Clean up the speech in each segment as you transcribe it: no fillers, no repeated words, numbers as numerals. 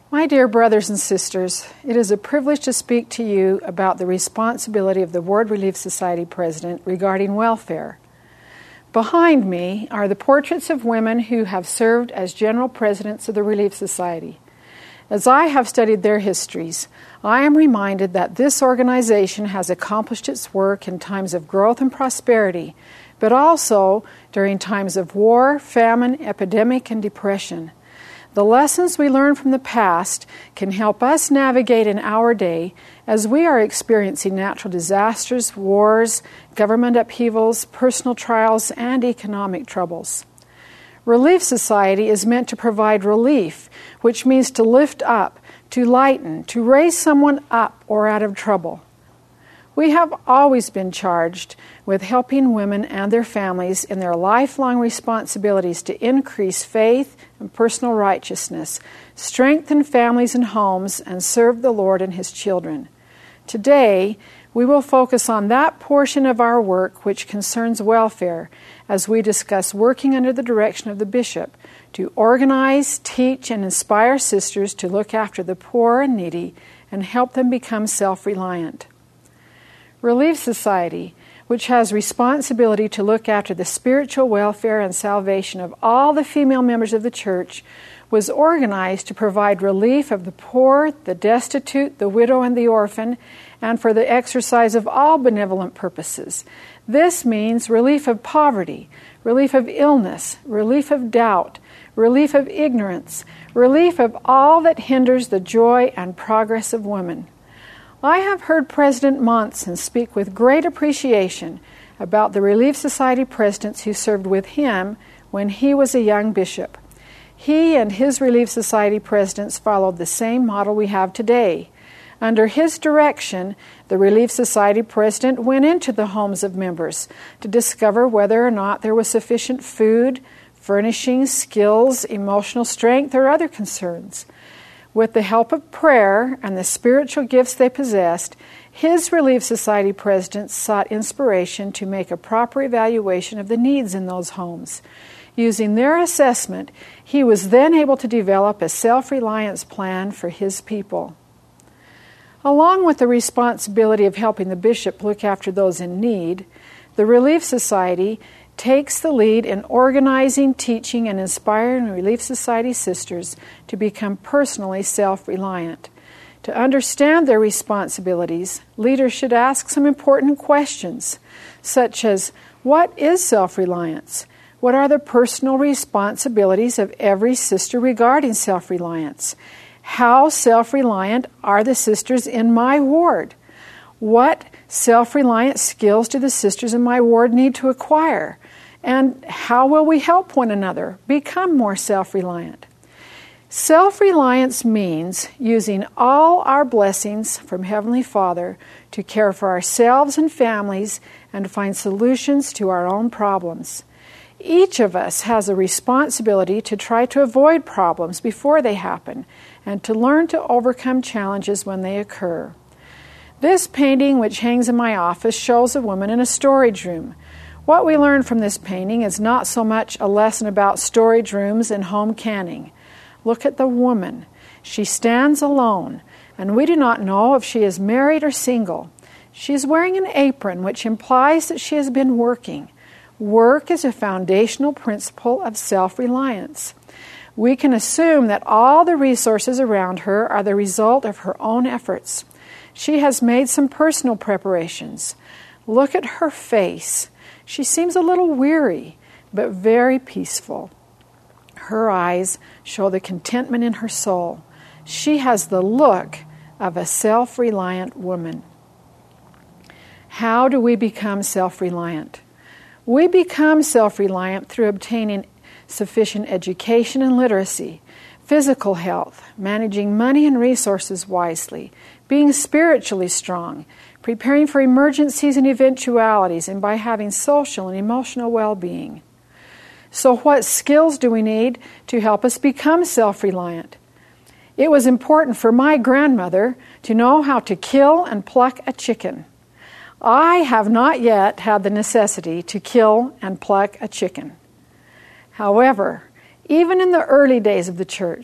My dear brothers and sisters, it is a privilege to speak to you about the responsibility of the Ward Relief Society president regarding welfare. Behind me are the portraits of women who have served as general presidents of the Relief Society. As I have studied their histories, I am reminded that this organization has accomplished its work in times of growth and prosperity, but also during times of war, famine, epidemic, and depression. The lessons we learn from the past can help us navigate in our day as we are experiencing natural disasters, wars, government upheavals, personal trials, and economic troubles. Relief Society is meant to provide relief, which means to lift up, to lighten, to raise someone up or out of trouble. We have always been charged with helping women and their families in their lifelong responsibilities to increase faith and personal righteousness, strengthen families and homes, and serve the Lord and His children. Today, we will focus on that portion of our work which concerns welfare as we discuss working under the direction of the bishop to organize, teach, and inspire sisters to look after the poor and needy and help them become self-reliant. Relief Society, which has responsibility to look after the spiritual welfare and salvation of all the female members of the church, was organized to provide relief of the poor, the destitute, the widow, and the orphan, and for the exercise of all benevolent purposes. This means relief of poverty, relief of illness, relief of doubt, relief of ignorance, relief of all that hinders the joy and progress of women. I have heard President Monson speak with great appreciation about the Relief Society presidents who served with him when he was a young bishop. He and his Relief Society presidents followed the same model we have today. Under his direction, the Relief Society president went into the homes of members to discover whether or not there was sufficient food, furnishings, skills, emotional strength, or other concerns. With the help of prayer and the spiritual gifts they possessed, his Relief Society presidents sought inspiration to make a proper evaluation of the needs in those homes. Using their assessment, he was then able to develop a self-reliance plan for his people. Along with the responsibility of helping the bishop look after those in need, the Relief Society takes the lead in organizing, teaching, and inspiring Relief Society sisters to become personally self-reliant. To understand their responsibilities, leaders should ask some important questions, such as, what is self-reliance? What are the personal responsibilities of every sister regarding self-reliance? How self-reliant are the sisters in my ward? What self-reliant skills do the sisters in my ward need to acquire? And how will we help one another become more self-reliant? Self-reliance means using all our blessings from Heavenly Father to care for ourselves and families and find solutions to our own problems. Each of us has a responsibility to try to avoid problems before they happen and to learn to overcome challenges when they occur. This painting, which hangs in my office, shows a woman in a storage room. What we learn from this painting is not so much a lesson about storage rooms and home canning. Look at the woman. She stands alone, and we do not know if she is married or single. She is wearing an apron, which implies that she has been working. Work is a foundational principle of self-reliance. We can assume that all the resources around her are the result of her own efforts. She has made some personal preparations. Look at her face. She seems a little weary, but very peaceful. Her eyes show the contentment in her soul. She has the look of a self-reliant woman. How do we become self-reliant? We become self-reliant through obtaining sufficient education and literacy, physical health, managing money and resources wisely, being spiritually strong, preparing for emergencies and eventualities, and by having social and emotional well-being. So what skills do we need to help us become self-reliant? It was important for my grandmother to know how to kill and pluck a chicken. I have not yet had the necessity to kill and pluck a chicken. However, even in the early days of the church,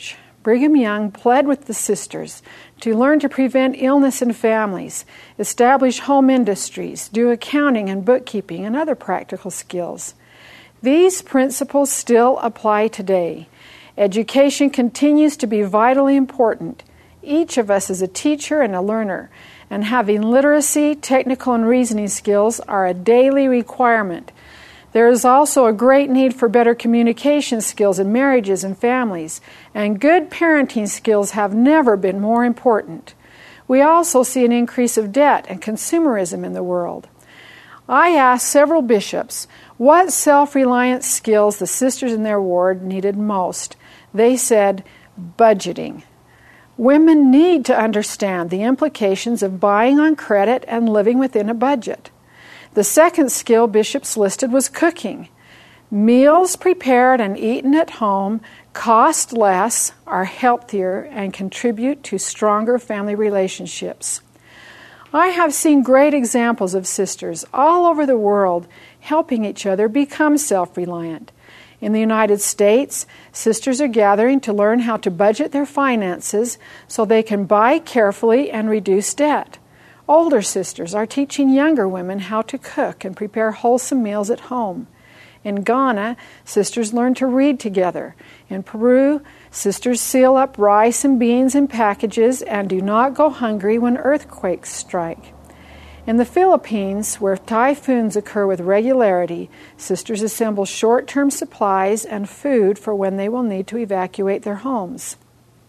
Brigham Young pled with the sisters to learn to prevent illness in families, establish home industries, do accounting and bookkeeping, and other practical skills. These principles still apply today. Education continues to be vitally important. Each of us is a teacher and a learner, and having literacy, technical, and reasoning skills are a daily requirement. There is also a great need for better communication skills in marriages and families, and good parenting skills have never been more important. We also see an increase of debt and consumerism in the world. I asked several bishops what self-reliant skills the sisters in their ward needed most. They said, budgeting. Women need to understand the implications of buying on credit and living within a budget. The second skill bishops listed was cooking. Meals prepared and eaten at home cost less, are healthier, and contribute to stronger family relationships. I have seen great examples of sisters all over the world helping each other become self-reliant. In the United States, sisters are gathering to learn how to budget their finances so they can buy carefully and reduce debt. Older sisters are teaching younger women how to cook and prepare wholesome meals at home. In Ghana, sisters learn to read together. In Peru, sisters seal up rice and beans in packages and do not go hungry when earthquakes strike. In the Philippines, where typhoons occur with regularity, sisters assemble short-term supplies and food for when they will need to evacuate their homes.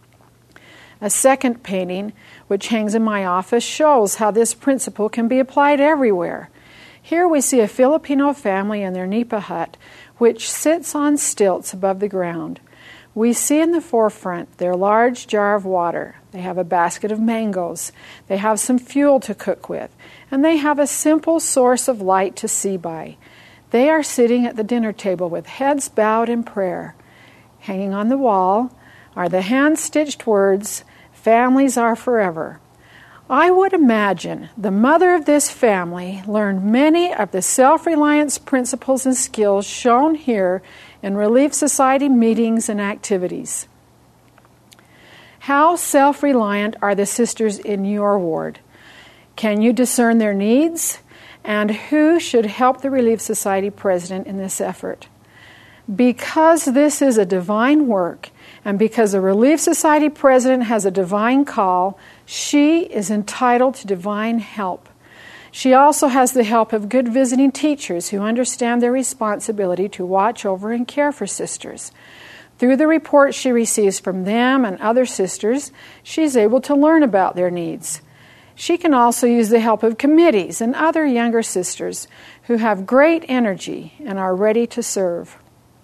A second painting, which hangs in my office, shows how this principle can be applied everywhere. Here we see a Filipino family in their nipa hut, which sits on stilts above the ground. We see in the forefront their large jar of water. They have a basket of mangoes. They have some fuel to cook with. And they have a simple source of light to see by. They are sitting at the dinner table with heads bowed in prayer. Hanging on the wall are the hand-stitched words, "Families are forever." I would imagine the mother of this family learned many of the self-reliance principles and skills shown here in Relief Society meetings and activities. How self-reliant are the sisters in your ward? Can you discern their needs? And who should help the Relief Society president in this effort? Because this is a divine work, and because the Relief Society president has a divine call, she is entitled to divine help. She also has the help of good visiting teachers who understand their responsibility to watch over and care for sisters. Through the reports she receives from them and other sisters, she is able to learn about their needs. She can also use the help of committees and other younger sisters who have great energy and are ready to serve.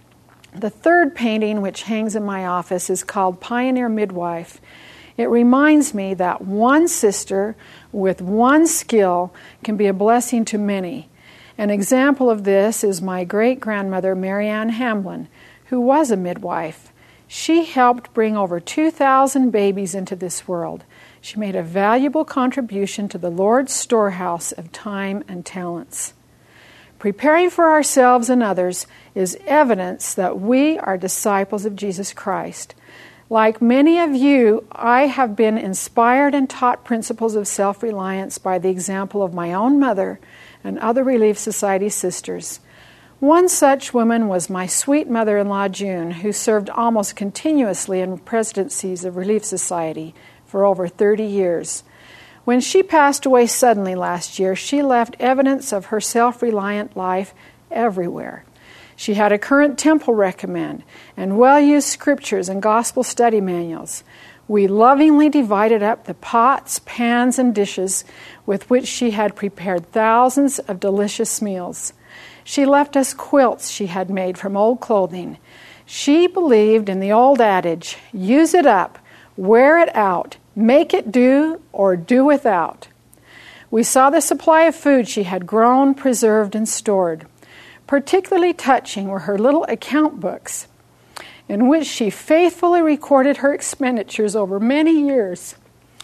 The third painting, which hangs in my office, is called Pioneer Midwife. It reminds me that one sister with one skill can be a blessing to many. An example of this is my great-grandmother, Mary Ann Hamblin, who was a midwife. She helped bring over 2,000 babies into this world. She made a valuable contribution to the Lord's storehouse of time and talents. Preparing for ourselves and others is evidence that we are disciples of Jesus Christ. Like many of you, I have been inspired and taught principles of self-reliance by the example of my own mother and other Relief Society sisters. One such woman was my sweet mother-in-law, June, who served almost continuously in presidencies of Relief Society for over 30 years. When she passed away suddenly last year, she left evidence of her self-reliant life everywhere. She had a current temple recommend and well-used scriptures and gospel study manuals. We lovingly divided up the pots, pans, and dishes with which she had prepared thousands of delicious meals. She left us quilts she had made from old clothing. She believed in the old adage, use it up, wear it out, make it do, or do without. We saw the supply of food she had grown, preserved, and stored. Particularly touching were her little account books, in which she faithfully recorded her expenditures over many years.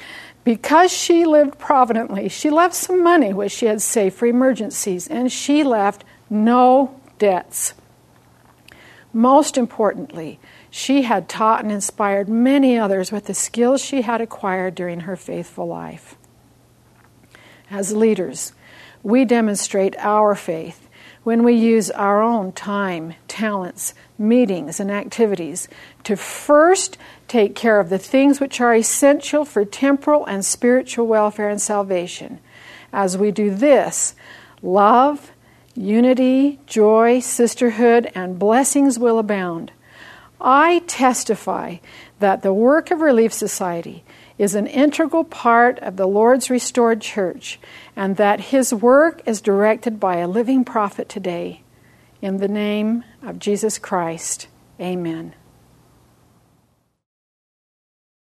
Because she lived providently, she left some money which she had saved for emergencies, and she left no debts. Most importantly, she had taught and inspired many others with the skills she had acquired during her faithful life. As leaders, we demonstrate our faith when we use our own time, talents, meetings, and activities to first take care of the things which are essential for temporal and spiritual welfare and salvation. As we do this, love, unity, joy, sisterhood, and blessings will abound. I testify that the work of Relief Society is an integral part of the Lord's restored church, and that His work is directed by a living prophet today. In the name of Jesus Christ, amen.